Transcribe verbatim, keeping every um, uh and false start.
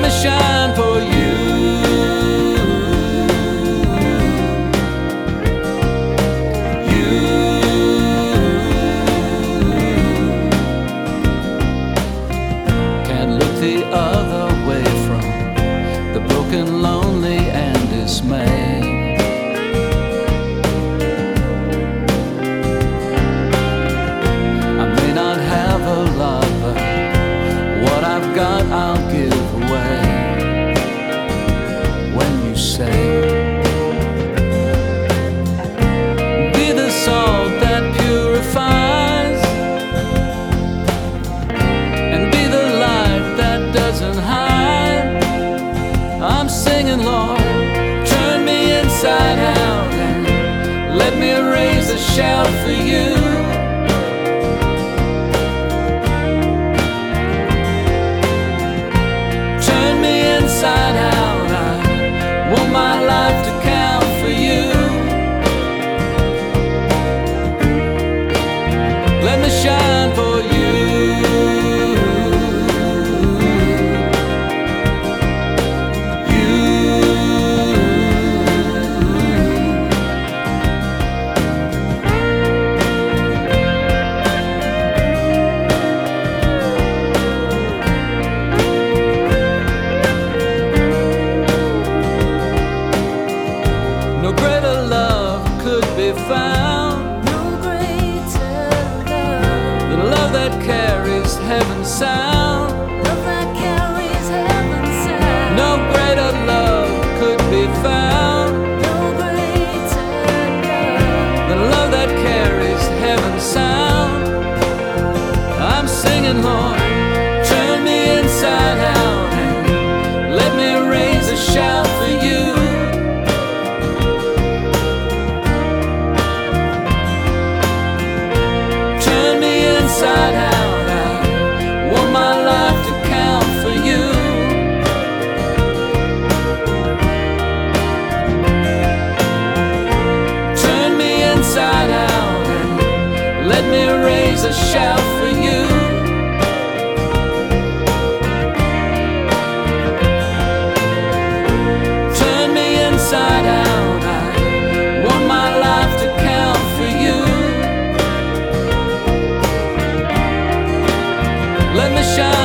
me shine for you. The other way from the broken, lonely, and dismayed. I may not have a lot, but what I've got I'll give away. When you say, be the salt that purifies, and be the light that doesn't hide. I'm singing, Lord, turn me inside out and let me raise a shout for you. Turn me inside out, I want my life to count for you. Let me shine for you. No greater love could be found, no greater love, the love that carries heaven's sound. love that carries heaven's sound. No greater love could be found, No greater love, the love that carries heaven's sound. I'm singing, Lord, turn me inside out and let me raise a shout for you. Inside out, I want my life to count for you. Turn me inside out and let me raise a shout for you. Turn me inside out, I want my life to count for you. Let me shine.